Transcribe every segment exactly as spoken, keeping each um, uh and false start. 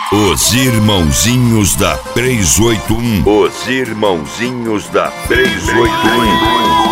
Os irmãozinhos da três oito um. Os irmãozinhos da três oito um.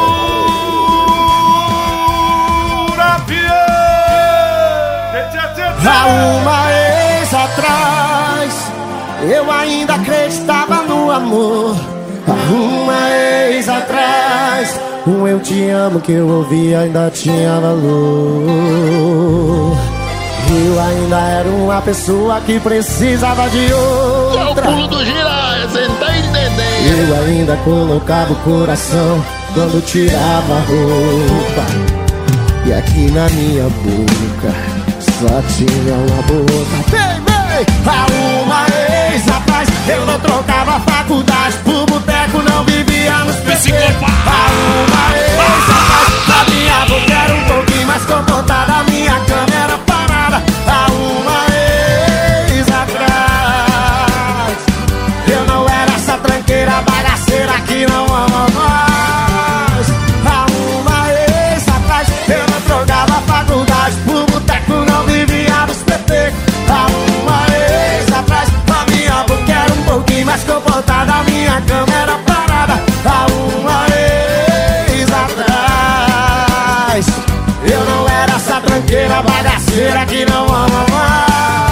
Há uma vez atrás eu ainda acreditava no amor. Há uma vez atrás um eu te amo que eu ouvi ainda tinha valor. Eu ainda era uma pessoa que precisava de outra. É o pulo do girar, você não tá entendendo. Eu ainda colocava o coração quando tirava a roupa. E aqui na minha boca só tinha uma boca. Vem, vem! Há uma vez atrás eu não trocava faculdade por boteco, não vivia nos psicopata. Há uma vez atrás a minha boca era um pouquinho mais comportada, a minha cama era parada. Há uma vez atrás eu não era essa tranqueira bagaceira que não ama mais. Há uma vez atrás eu não trocava faculdade por boteco, não vivia nos petecos. Há uma vez atrás a minha boca era um pouquinho mais comportada, a minha cama era parada. Há uma vez atrás eu não era essa tranqueira bagaceira que não ama mais.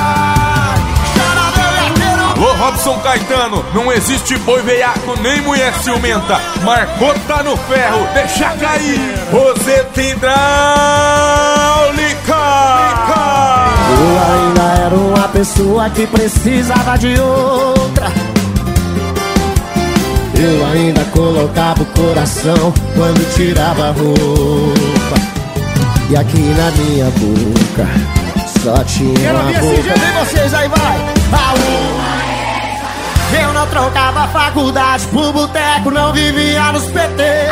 Ô Robson Caetano, não existe boi veiaco nem mulher ciumenta. Marcou, tá no ferro, deixa cair. Roseta hidráulica. Eu ainda era uma pessoa que precisava de outra. Eu ainda colocava o coração quando tirava a roupa. E aqui na minha boca só tinha Quero uma ouvir boca. esse jeito, hein, vocês aí, vai. A uma eu não trocava faculdade por boteco, não vivia nos P T.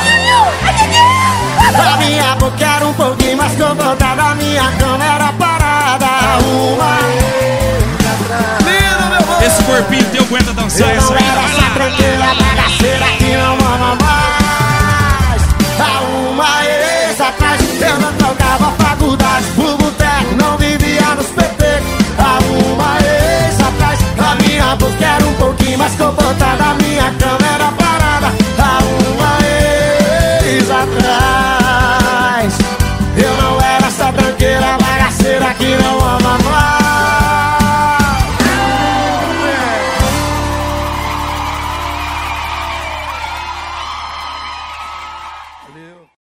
A minha boca era um pouquinho mais comportada, a minha cama era parada. Uma Esse corpinho teu aguenta dançar eu essa não aí. era Vai essa lá, vai lá. tranqueira bagaceira que não ama mais.